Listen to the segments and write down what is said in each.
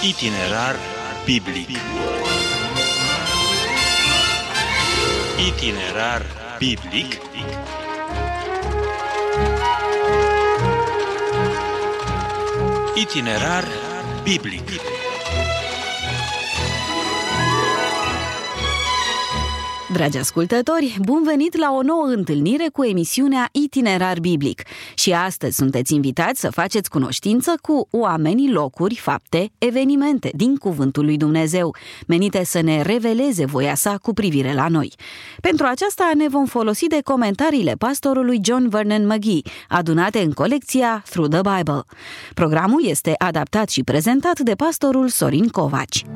Itinerar biblic. Itinerar biblic. Itinerar biblic. Dragi ascultători, bun venit la o nouă întâlnire cu emisiunea Itinerar Biblic. Și astăzi sunteți invitați să faceți cunoștință cu oamenii, locuri, fapte, evenimente din Cuvântul lui Dumnezeu, menite să ne reveleze voia sa cu privire la noi. Pentru aceasta ne vom folosi de comentariile pastorului John Vernon McGee, adunate în colecția Through the Bible. Programul este adaptat și prezentat de pastorul Sorin Covaci.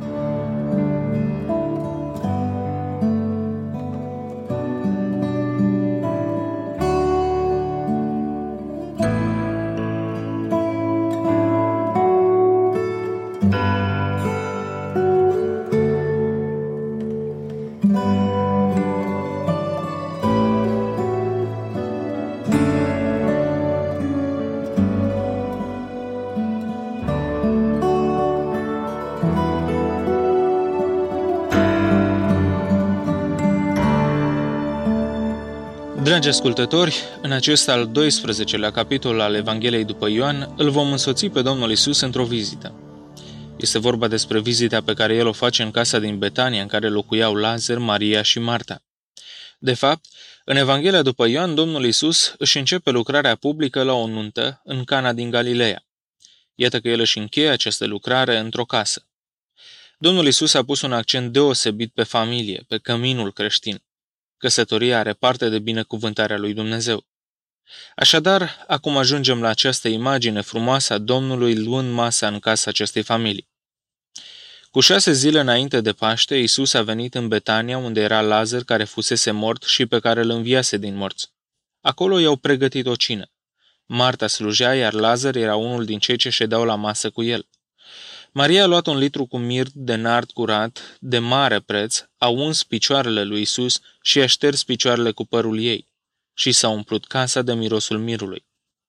Dragi ascultători, în acest al 12-lea capitol al Evangheliei după Ioan, îl vom însoți pe Domnul Iisus într-o vizită. Este vorba despre vizita pe care El o face în casa din Betania, în care locuiau Lazar, Maria și Marta. De fapt, în Evanghelia după Ioan, Domnul Iisus își începe lucrarea publică la o nuntă în Cana din Galileea. Iată că El își încheie această lucrare într-o casă. Domnul Iisus a pus un accent deosebit pe familie, pe căminul creștin. Căsătoria are parte de binecuvântarea lui Dumnezeu. Așadar, acum ajungem la această imagine frumoasă a Domnului luând masa în casa acestei familii. Cu 6 zile înainte de Paște, Iisus a venit în Betania, unde era Lazar, care fusese mort și pe care îl înviase din morți. Acolo i-au pregătit o cină. Marta slujea, iar Lazar era unul din cei ce ședeau la masă cu el. Maria a luat 1 litru cu mirt de nard curat, de mare preț, a uns picioarele lui Iisus și a șters picioarele cu părul ei și s-a umplut casa de mirosul mirului.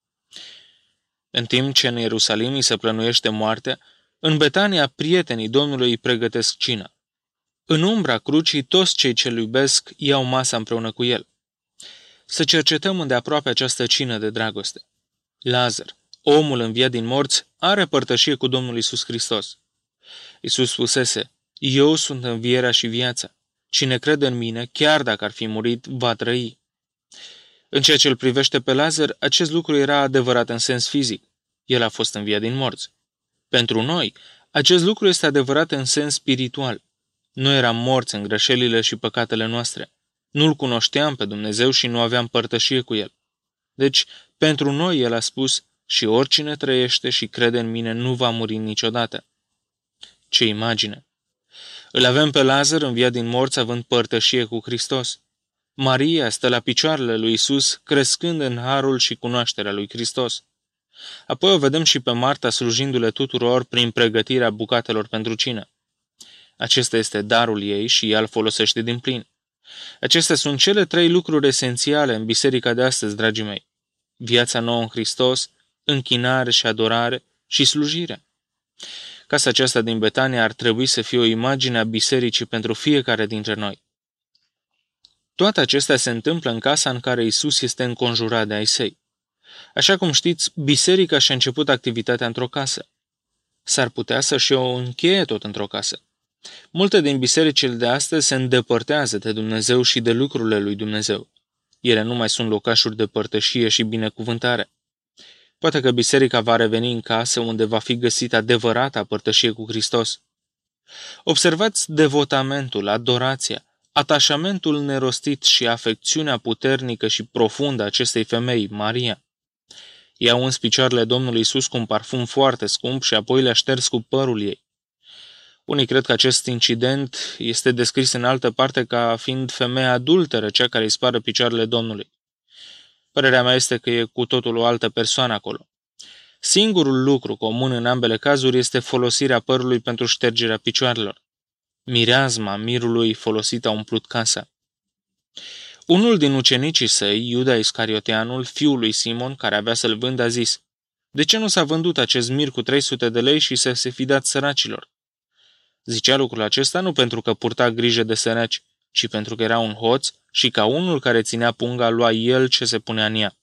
În timp ce în Ierusalim îi se plănuiește moartea, în Betania prietenii Domnului îi pregătesc cina. În umbra crucii, toți cei ce îl iubesc iau masa împreună cu el. Să cercetăm îndeaproape această cină de dragoste. Lazar, omul înviat din morți, are părtășie cu Domnul Iisus Hristos. Iisus spusese: Eu sunt învierea și viața. Cine crede în mine, chiar dacă ar fi murit, va trăi. În ceea ce îl privește pe Lazar, acest lucru era adevărat în sens fizic. El a fost înviat din morți. Pentru noi, acest lucru este adevărat în sens spiritual. Noi eram morți în greșelile și păcatele noastre. Nu-L cunoșteam pe Dumnezeu și nu aveam părtășie cu El. Deci, pentru noi El a spus: și oricine trăiește și crede în mine nu va muri niciodată. Ce imagine! Îl avem pe Lazar înviat din morți având părtășie cu Hristos. Maria stă la picioarele lui Iisus, crescând în harul și cunoașterea lui Hristos. Apoi o vedem și pe Marta slujindu-le tuturor prin pregătirea bucatelor pentru cină. Acesta este darul ei și ea îl folosește din plin. Acestea sunt cele 3 lucruri esențiale în biserica de astăzi, dragii mei. Viața nouă în Hristos, închinare și adorare și slujire. Casa aceasta din Betania ar trebui să fie o imagine a bisericii pentru fiecare dintre noi. Toate acestea se întâmplă în casa în care Iisus este înconjurat de ai săi. Așa cum știți, biserica și-a început activitatea într-o casă. S-ar putea să-și o încheie tot într-o casă. Multe din bisericile de astăzi se îndepărtează de Dumnezeu și de lucrurile lui Dumnezeu. Ele nu mai sunt locașuri de părtășie și binecuvântare. Poate că biserica va reveni în casă unde va fi găsită adevărata părtășie cu Hristos. Observați devotamentul, adorația, atașamentul nerostit și afecțiunea puternică și profundă a acestei femei, Maria. Ea a uns picioarele Domnului Iisus cu un parfum foarte scump și apoi le-a șters cu părul ei. Unii cred că acest incident este descris în altă parte ca fiind femeia adulteră, cea care îi spară picioarele Domnului. Părerea mea este că e cu totul o altă persoană acolo. Singurul lucru comun în ambele cazuri este folosirea părului pentru ștergerea picioarelor. Mireazma mirului folosit a umplut casa. Unul din ucenicii săi, Iuda Iscarioteanul, fiul lui Simon, care avea să-l vândă, a zis: De ce nu s-a vândut acest mir cu 300 de lei și să se fi dat săracilor? Zicea lucrul acesta nu pentru că purta grijă de săraci, ci pentru că era un hoț și ca unul care ținea punga lua el ce se punea în ea.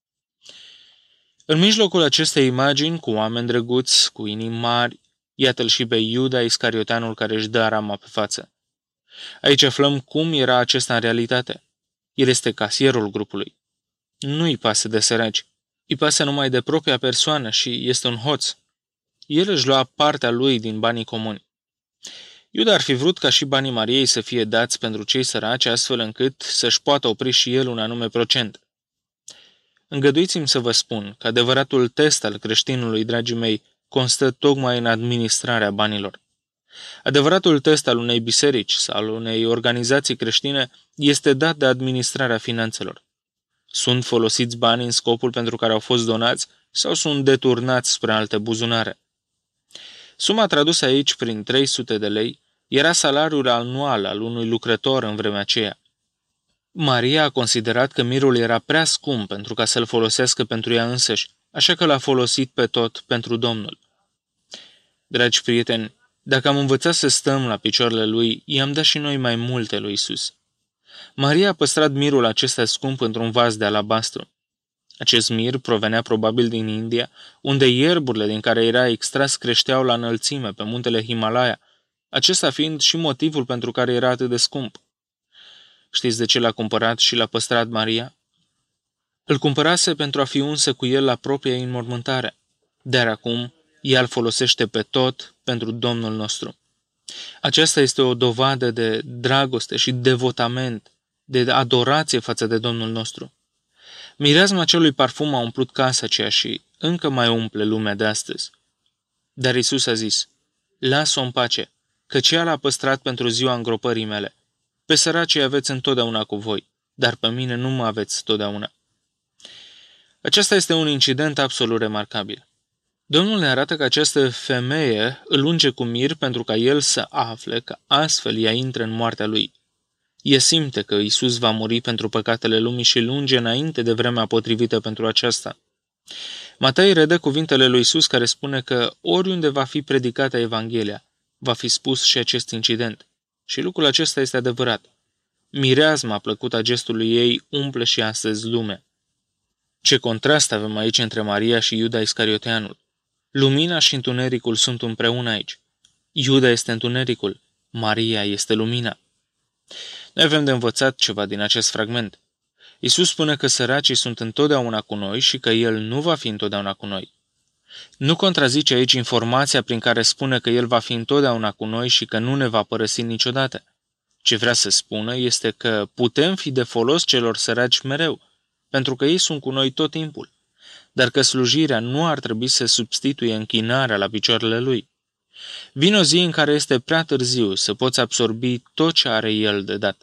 În mijlocul acestei imagini, cu oameni drăguți, cu inimi mari, iată-l și pe Iuda Iscarioteanul care își dă arama pe față. Aici aflăm cum era acesta în realitate. El este casierul grupului. Nu-i pasă de săraci, îi pasă numai de propria persoană și este un hoț. El își lua partea lui din banii comuni. Iuda ar fi vrut ca și banii Mariei să fie dați pentru cei săraci, astfel încât să-și poată opri și el un anume procent. Îngăduiți-mi să vă spun că adevăratul test al creștinului, dragii mei, constă tocmai în administrarea banilor. Adevăratul test al unei biserici sau al unei organizații creștine este dat de administrarea finanțelor. Sunt folosiți banii în scopul pentru care au fost donați sau sunt deturnați spre alte buzunare? Suma tradusă aici prin 300 de lei era salariul anual al unui lucrător în vremea aceea. Maria a considerat că mirul era prea scump pentru ca să-l folosească pentru ea însăși, așa că l-a folosit pe tot pentru Domnul. Dragi prieteni, dacă am învățat să stăm la picioarele lui, i-am dat și noi mai multe lui Isus. Maria a păstrat mirul acesta scump într-un vas de alabastru. Acest mir provenea probabil din India, unde ierburile din care era extras creșteau la înălțime pe muntele Himalaya, acesta fiind și motivul pentru care era atât de scump. Știți de ce l-a cumpărat și l-a păstrat Maria? Îl cumpărase pentru a fi unsă cu el la propria înmormântare, dar acum ea îl folosește pe tot pentru Domnul nostru. Aceasta este o dovadă de dragoste și devotament, de adorație față de Domnul nostru. Mireasma acelui parfum a umplut casa aceea și încă mai umple lumea de astăzi. Dar Isus a zis, lasă-o în pace, căci ea l-a păstrat pentru ziua îngropării mele. Pe săracii aveți întotdeauna cu voi, dar pe mine nu mă aveți totdeauna. Acesta este un incident absolut remarcabil. Domnul ne arată că această femeie îl unge cu mir pentru ca el să afle că astfel ea intră în moartea lui. Ea simte că Isus va muri pentru păcatele lumii și îl unge înainte de vremea potrivită pentru aceasta. Matei redă cuvintele lui Isus care spune că oriunde va fi predicată Evanghelia, va fi spus și acest incident. Și lucrul acesta este adevărat. Mireasma plăcută a gestului ei umple și astăzi lumea. Ce contrast avem aici între Maria și Iuda Iscarioteanul. Lumina și întunericul sunt împreună aici. Iuda este întunericul, Maria este lumina. Noi avem de învățat ceva din acest fragment. Isus spune că săracii sunt întotdeauna cu noi și că El nu va fi întotdeauna cu noi. Nu contrazice aici informația prin care spune că El va fi întotdeauna cu noi și că nu ne va părăsi niciodată. Ce vrea să spună este că putem fi de folos celor săraci mereu, pentru că ei sunt cu noi tot timpul, dar că slujirea nu ar trebui să substituie închinarea la picioarele Lui. Vine o zi în care este prea târziu să poți absorbi tot ce are El de dat.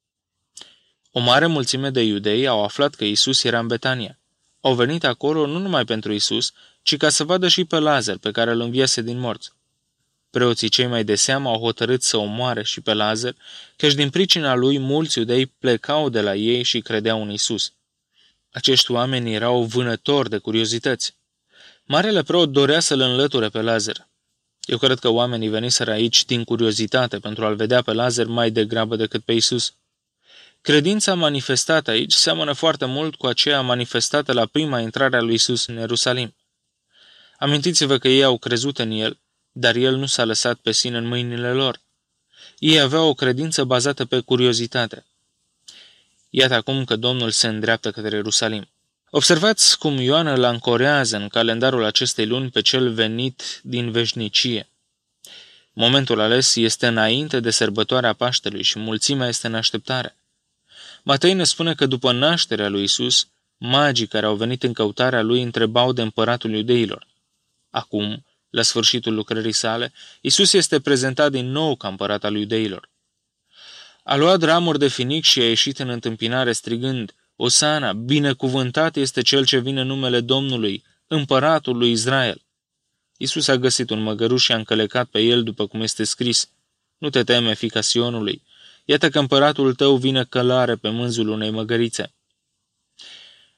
O mare mulțime de iudei au aflat că Isus era în Betania. Au venit acolo nu numai pentru Isus, ci ca să vadă și pe Lazar, pe care îl înviase din morți. Preoții cei mai de seamă au hotărât să omoare și pe Lazar, căci din pricina lui mulți iudei plecau de la ei și credeau în Isus. Acești oameni erau vânători de curiozități. Marele preot dorea să-l înlăture pe Lazar. Eu cred că oamenii veniseră aici din curiozitate pentru a-l vedea pe Lazar mai degrabă decât pe Isus. Credința manifestată aici seamănă foarte mult cu aceea manifestată la prima intrare a lui Isus în Ierusalim. Amintiți-vă că ei au crezut în El, dar El nu s-a lăsat pe sine în mâinile lor. Ei aveau o credință bazată pe curiozitate. Iată acum că Domnul se îndreaptă către Ierusalim. Observați cum Ioan îl ancorează în calendarul acestei luni pe cel venit din veșnicie. Momentul ales este înainte de sărbătoarea Paștelui și mulțimea este în așteptare. Matei ne spune că după nașterea lui Isus, magii care au venit în căutarea lui întrebau de împăratul iudeilor. Acum, la sfârșitul lucrării sale, Isus este prezentat din nou ca împărat al iudeilor. A luat ramuri de finic și a ieșit în întâmpinare strigând, Osana, binecuvântat este cel ce vine în numele Domnului, împăratul lui Israel. Isus a găsit un măgăruș și a încălecat pe el după cum este scris. Nu te teme, fiica Sionului, iată că împăratul tău vine călare pe mânzul unei măgărițe.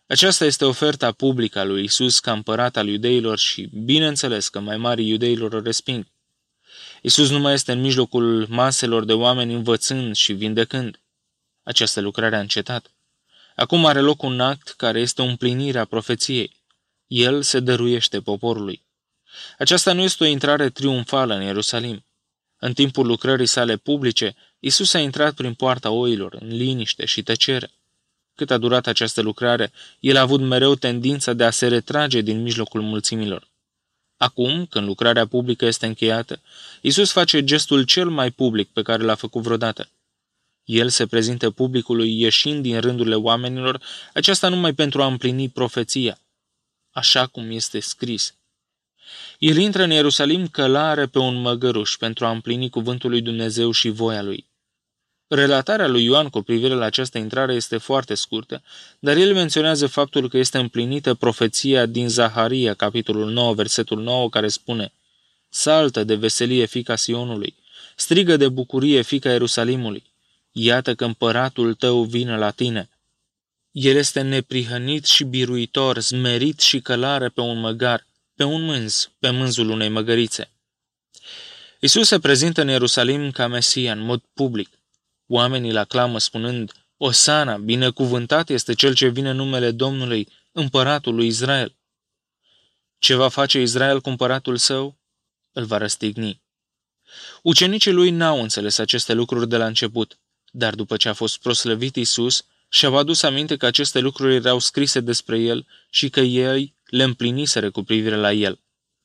Aceasta este oferta publică a lui Isus ca împărat al iudeilor și, bineînțeles, că mai marii iudeilor o resping. Isus nu mai este în mijlocul maselor de oameni învățând și vindecând. Această lucrare a încetat. Acum are loc un act care este o împlinire a profeției. El se dăruiește poporului. Aceasta nu este o intrare triumfală în Ierusalim. În timpul lucrării sale publice, Isus a intrat prin poarta oilor, în liniște și tăcere. Cât a durat această lucrare, el a avut mereu tendința de a se retrage din mijlocul mulțimilor. Acum, când lucrarea publică este încheiată, Isus face gestul cel mai public pe care l-a făcut vreodată. El se prezintă publicului ieșind din rândurile oamenilor, aceasta numai pentru a împlini profeția, așa cum este scris. El intră în Ierusalim călare pe un măgăruș pentru a împlini cuvântul lui Dumnezeu și voia lui. Relatarea lui Ioan cu privire la această intrare este foarte scurtă, dar el menționează faptul că este împlinită profeția din Zaharia, capitolul 9, versetul 9, care spune: Saltă de veselie, fiica Sionului, strigă de bucurie, fiica Ierusalimului, iată că împăratul tău vine la tine. El este neprihănit și biruitor, smerit și călare pe un măgar, pe un mânz, pe mânzul unei măgărițe. Isus se prezintă în Ierusalim ca Mesia în mod public. Oamenii îl aclamă spunând: Osana, binecuvântat este cel ce vine în numele Domnului, împăratul lui Israel. Ce va face Israel cu împăratul său? Îl va răstigni. Ucenicii lui n-au înțeles aceste lucruri de la început, dar după ce a fost proslăvit Isus, și-au adus aminte că aceste lucruri erau scrise despre el și că ei le împliniseră cu privire la el.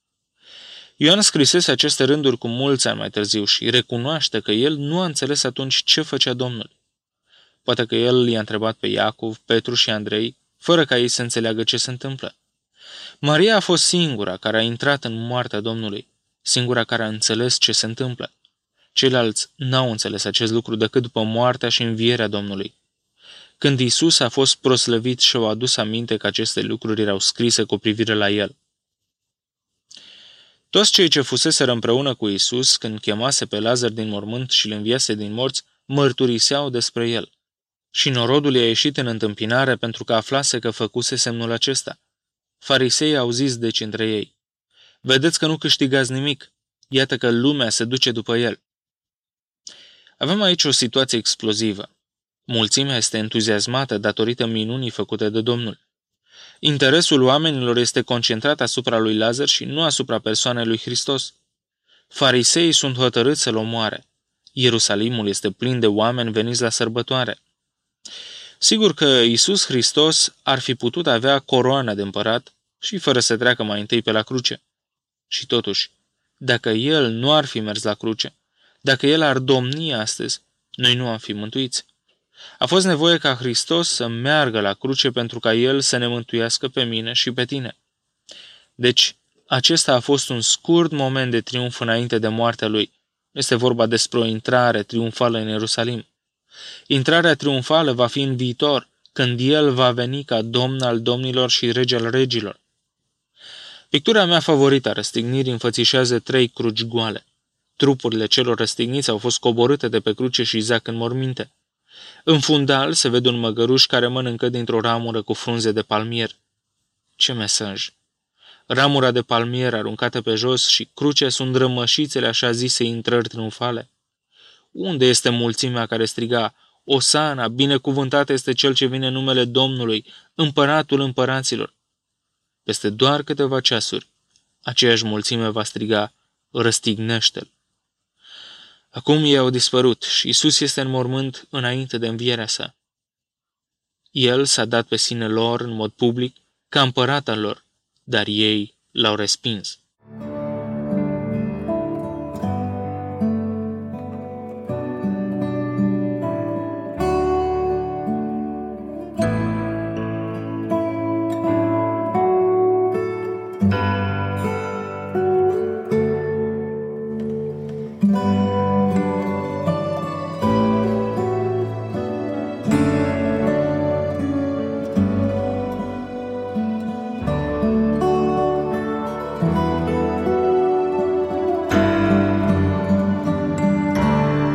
Ioan scrisese aceste rânduri cu mulți ani mai târziu și recunoaște că el nu a înțeles atunci ce făcea Domnul. Poate că el i-a întrebat pe Iacov, Petru și Andrei, fără ca ei să înțeleagă ce se întâmplă. Maria a fost singura care a intrat în moartea Domnului, singura care a înțeles ce se întâmplă. Ceilalți n-au înțeles acest lucru decât după moartea și învierea Domnului. Când Isus a fost proslăvit și-au adus aminte că aceste lucruri erau scrise cu privire la el. Toți cei ce fuseseră împreună cu Isus când chemase pe Lazar din mormânt și îl înviase din morți, mărturiseau despre el. Și norodul i-a ieșit în întâmpinare pentru că aflase că făcuse semnul acesta. Fariseii au zis deci între ei: Vedeți că nu câștigați nimic, iată că lumea se duce după el. Avem aici o situație explozivă. Mulțimea este entuziasmată datorită minunii făcute de Domnul. Interesul oamenilor este concentrat asupra lui Lazar și nu asupra persoanei lui Hristos. Fariseii sunt hotărâți să-l omoare. Ierusalimul este plin de oameni veniți la sărbătoare. Sigur că Iisus Hristos ar fi putut avea coroana de împărat și fără să treacă mai întâi pe la cruce. Și totuși, dacă El nu ar fi mers la cruce, dacă El ar domni astăzi, noi nu am fi mântuiți. A fost nevoie ca Hristos să meargă la cruce pentru ca El să ne mântuiască pe mine și pe tine. Deci, acesta a fost un scurt moment de triumf înainte de moartea Lui. Este vorba despre o intrare triumfală în Ierusalim. Intrarea triumfală va fi în viitor, când El va veni ca Domn al domnilor și Rege al regilor. Pictura mea favorită a răstignirii înfățișează 3 cruci goale. Trupurile celor răstigniți au fost coborâte de pe cruce și zac în morminte. În fundal se vede un măgăruș care mănâncă dintr-o ramură cu frunze de palmier. Ce mesaj! Ramura de palmier aruncată pe jos și crucea sunt rămășițele așa zise intrări triumfale. Unde este mulțimea care striga: Osana, binecuvântat este cel ce vine în numele Domnului, împăratul împăraților? Peste doar câteva ceasuri, aceeași mulțime va striga: răstignește-l! Acum ei au dispărut și Isus este în mormânt înainte de învierea sa. El s-a dat pe sine lor în mod public ca împărat al lor, dar ei l-au respins.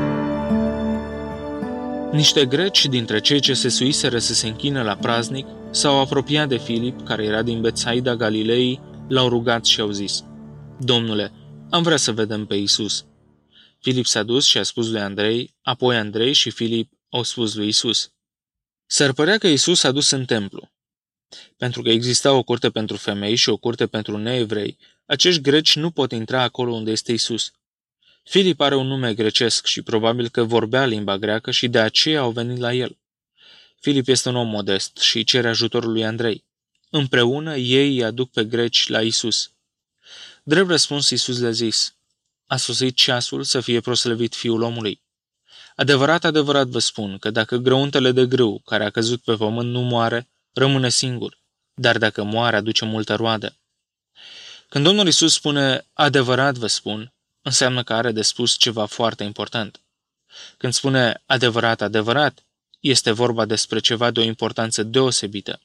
Niște greci dintre cei ce se suiseră să se închină la praznic s-au apropiat de Filip, care era din Betsaida Galilei, l-au rugat și au zis: Domnule, am vrea să vedem pe Iisus. Filip s-a dus și a spus lui Andrei, apoi Andrei și Filip au spus lui Iisus. S-ar părea că Iisus s-a dus în templu. Pentru că exista o curte pentru femei și o curte pentru neevrei, acești greci nu pot intra acolo unde este Iisus. Filip are un nume grecesc și probabil că vorbea limba greacă și de aceea au venit la el. Filip este un om modest și îi cere ajutorul lui Andrei. Împreună ei îi aduc pe greci la Iisus. Drept răspuns, Iisus le-a zis: A sosit ceasul să fie proslăvit Fiul omului. Adevărat, adevărat vă spun că dacă grăuntele de grâu care a căzut pe pământ nu moare, rămâne singur, dar dacă moare, aduce multă roadă. Când Domnul Iisus spune adevărat vă spun, înseamnă că are de spus ceva foarte important. Când spune adevărat, adevărat, este vorba despre ceva de o importanță deosebită.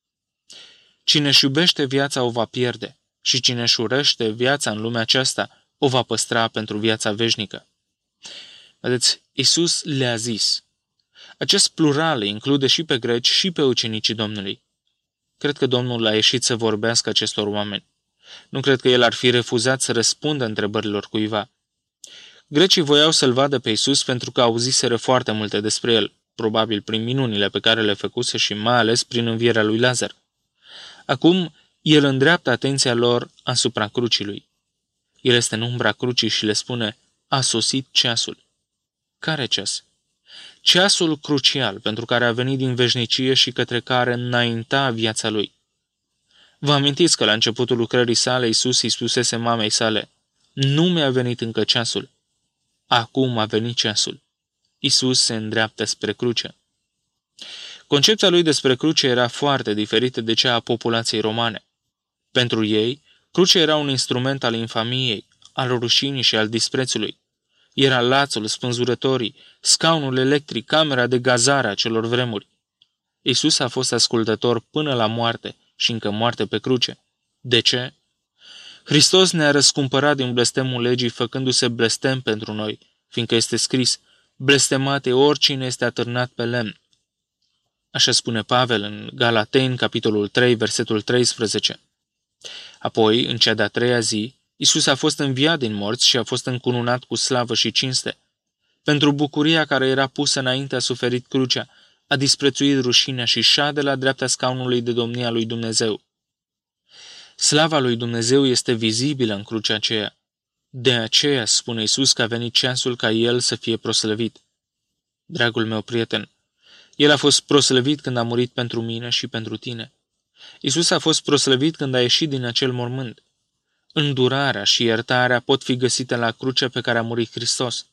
Cine își iubește viața o va pierde și cine își urăște viața în lumea aceasta o va păstra pentru viața veșnică. Vedeți, Iisus le-a zis. Acest plural include și pe greci și pe ucenicii Domnului. Cred că Domnul a ieșit să vorbească acestor oameni. Nu cred că el ar fi refuzat să răspundă întrebărilor cuiva. Grecii voiau să-l vadă pe Iisus pentru că auziseră foarte multe despre el, probabil prin minunile pe care le făcuse și mai ales prin învierea lui Lazar. Acum, el îndreaptă atenția lor asupra crucii lui. El este în umbra crucii și le spune: a sosit ceasul. Care ceas? Ceasul crucial pentru care a venit din veșnicie și către care înainta viața lui. Vă amintiți că la începutul lucrării sale Iisus îi spusese mamei sale: nu mi-a venit încă ceasul. Acum a venit ceasul. Iisus se îndreaptă spre cruce. Concepția lui despre cruce era foarte diferită de cea a populației romane. Pentru ei, crucea era un instrument al infamiei, al rușinii și al disprețului. Era lațul, spânzurătorii, scaunul electric, camera de gazare a celor vremuri. Iisus a fost ascultător până la moarte și încă moarte pe cruce. De ce? Hristos ne-a răscumpărat din blestemul legii făcându-se blestem pentru noi, fiindcă este scris: blestemat e oricine este atârnat pe lemn. Așa spune Pavel în Galateni, capitolul 3, versetul 13. Apoi, în cea de-a treia zi, Iisus a fost înviat din morți și a fost încununat cu slavă și cinste. Pentru bucuria care era pusă înainte a suferit crucea, a disprețuit rușinea și șade la dreapta scaunului de domnia lui Dumnezeu. Slava lui Dumnezeu este vizibilă în crucea aceea. De aceea spune Iisus că a venit ceasul ca El să fie proslăvit. Dragul meu prieten, El a fost proslăvit când a murit pentru mine și pentru tine. Iisus a fost proslăvit când a ieșit din acel mormânt. Îndurarea și iertarea pot fi găsite la crucea pe care a murit Hristos.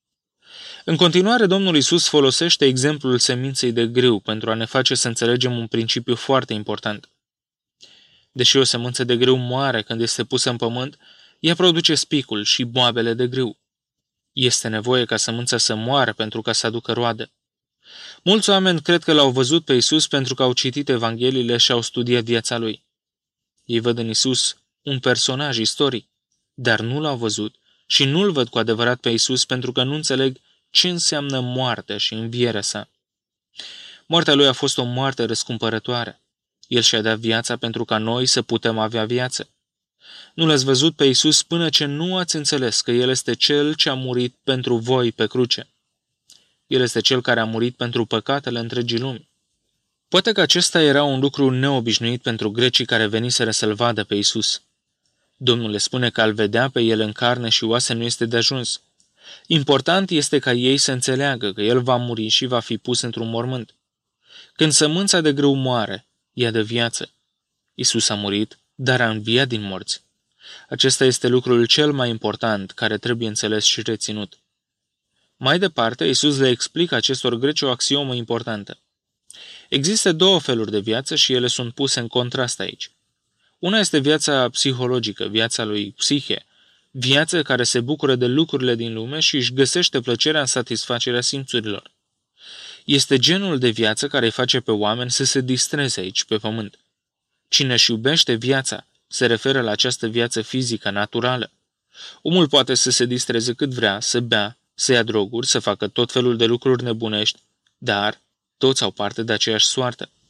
În continuare, Domnul Iisus folosește exemplul seminței de grâu pentru a ne face să înțelegem un principiu foarte important. Deși o sămânță de grâu moare când este pusă în pământ, ea produce spicul și boabele de grâu. Este nevoie ca sămânța să moară pentru ca să aducă roadă. Mulți oameni cred că l-au văzut pe Iisus pentru că au citit Evangheliile și au studiat viața lui. Ei văd în Iisus un personaj istoric, dar nu l-au văzut și nu-l văd cu adevărat pe Iisus pentru că nu înțeleg ce înseamnă moartea și învierea sa. Moartea lui a fost o moarte răscumpărătoare. El și-a dat viața pentru ca noi să putem avea viață. Nu l-ați văzut pe Iisus până ce nu ați înțeles că El este Cel ce a murit pentru voi pe cruce. El este Cel care a murit pentru păcatele întregii lumi. Poate că acesta era un lucru neobișnuit pentru grecii care veniseră să-L vadă pe Iisus. Domnul le spune că a-L vedea pe El în carne și oase nu este de ajuns. Important este ca ei să înțeleagă că El va muri și va fi pus într-un mormânt. Când sămânța de grâu moare, ea dă viață. Iisus a murit, dar a înviat din morți. Acesta este lucrul cel mai important care trebuie înțeles și reținut. Mai departe, Iisus le explică acestor greci o axiomă importantă. Există două feluri de viață și ele sunt puse în contrast aici. Una este viața psihologică, viața lui Psihe, viață care se bucură de lucrurile din lume și își găsește plăcerea în satisfacerea simțurilor. Este genul de viață care îi face pe oameni să se distreze aici, pe pământ. Cine își iubește viața se referă la această viață fizică, naturală. Omul poate să se distreze cât vrea, să bea, să ia droguri, să facă tot felul de lucruri nebunești, dar toți au parte de aceeași soartă.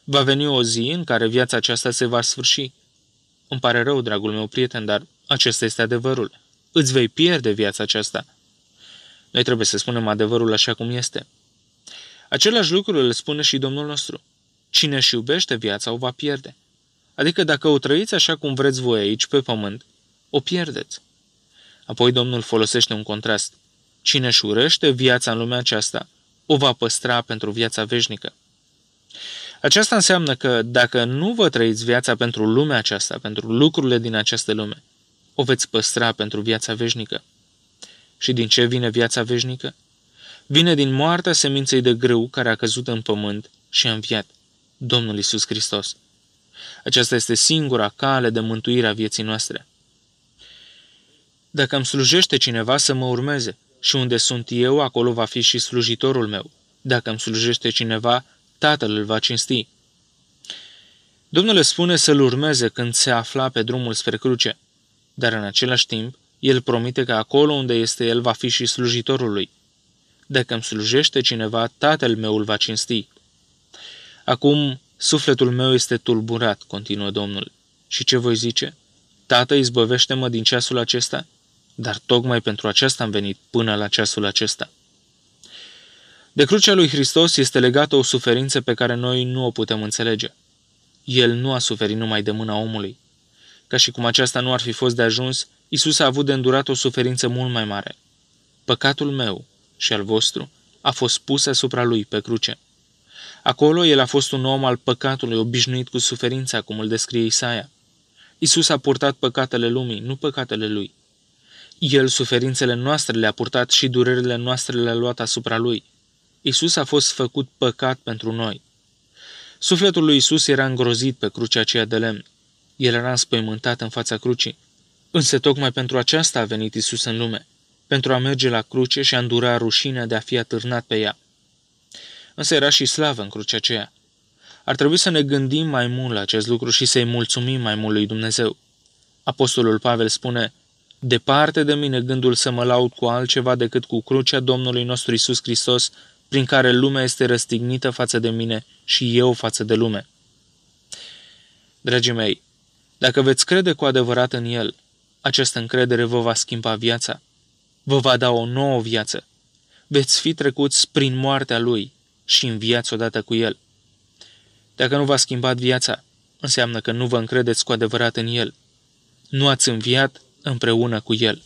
Va veni o zi în care viața aceasta se va sfârși. Îmi pare rău, dragul meu prieten, dar acesta este adevărul. Îți vei pierde viața aceasta. Noi trebuie să spunem adevărul așa cum este. Același lucru îl spune și Domnul nostru. Cine își iubește viața o va pierde. Adică dacă o trăiți așa cum vreți voi aici pe pământ, o pierdeți. Apoi Domnul folosește un contrast. Cine își urăște viața în lumea aceasta, o va păstra pentru viața veșnică. Aceasta înseamnă că dacă nu vă trăiți viața pentru lumea aceasta, pentru lucrurile din această lume, o veți păstra pentru viața veșnică. Și din ce vine viața veșnică? Vine din moartea seminței de grâu care a căzut în pământ și a înviat, Domnul Iisus Hristos. Aceasta este singura cale de mântuire a vieții noastre. Dacă îmi slujește cineva, să mă urmeze, și unde sunt eu, acolo va fi și slujitorul meu. Dacă îmi slujește cineva, Tatăl îl va cinsti. Domnul spune să-l urmeze când se afla pe drumul spre cruce, dar în același timp, el promite că acolo unde este el va fi și slujitorul lui. Dacă îmi slujește cineva, Tatăl meu îl va cinsti. Acum, sufletul meu este tulburat, continuă Domnul. Și ce voi zice? Tată, izbăvește-mă din ceasul acesta? Dar tocmai pentru aceasta am venit până la ceasul acesta. De crucea lui Hristos este legată o suferință pe care noi nu o putem înțelege. El nu a suferit numai de mâna omului. Ca și cum aceasta nu ar fi fost de ajuns, Iisus a avut de îndurat o suferință mult mai mare. Păcatul meu și al vostru a fost pus asupra lui pe cruce. Acolo el a fost un om al păcatului, obișnuit cu suferința, cum îl descrie Isaia. Iisus a purtat păcatele lumii, nu păcatele lui. El suferințele noastre le-a purtat și durerile noastre le-a luat asupra lui. Iisus a fost făcut păcat pentru noi. Sufletul lui Iisus era îngrozit pe crucea aceea de lemn. El era înspăimântat în fața crucii. Însă tocmai pentru aceasta a venit Iisus în lume, pentru a merge la cruce și a îndura rușinea de a fi atârnat pe ea. Însă era și slavă în crucea aceea. Ar trebui să ne gândim mai mult la acest lucru și să-i mulțumim mai mult lui Dumnezeu. Apostolul Pavel spune: departe de mine gândul să mă laud cu altceva decât cu crucea Domnului nostru Iisus Hristos, prin care lumea este răstignită față de mine și eu față de lume. Dragii mei, dacă veți crede cu adevărat în El, această încredere vă va schimba viața, vă va da o nouă viață. Veți fi trecuți prin moartea Lui și înviați odată cu El. Dacă nu v-a schimbat viața, înseamnă că nu vă încredeți cu adevărat în El. Nu ați înviat împreună cu El.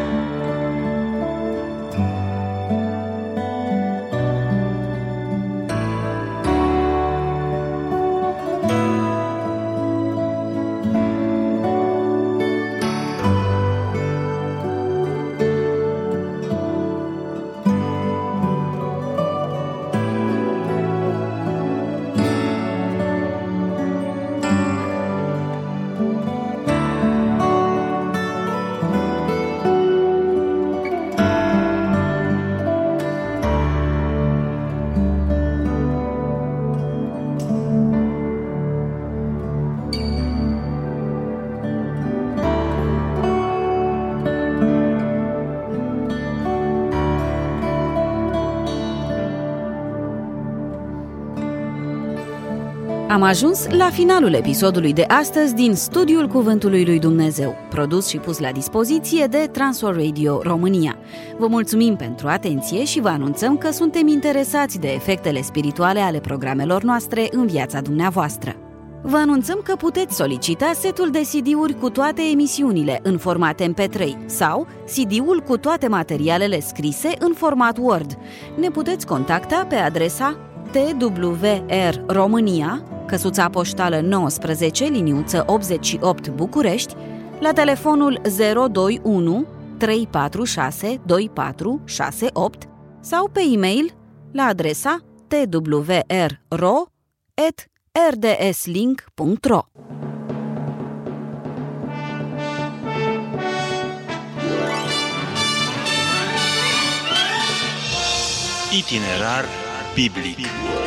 Am ajuns la finalul episodului de astăzi din Studiul Cuvântului lui Dumnezeu, produs și pus la dispoziție de Transworld Radio România. Vă mulțumim pentru atenție și vă anunțăm că suntem interesați de efectele spirituale ale programelor noastre în viața dumneavoastră. Vă anunțăm că puteți solicita setul de CD-uri cu toate emisiunile în format MP3 sau CD-ul cu toate materialele scrise în format Word. Ne puteți contacta pe adresa TWR România, căsuța poștală 19, liniuță 88 București, la telefonul 021 346 2468 sau pe e-mail la adresa twrro@rdslink.ro. Itinerar biblic.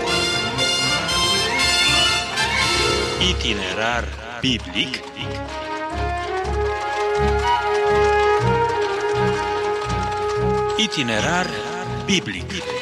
Itinerar biblic. Itinerar biblic.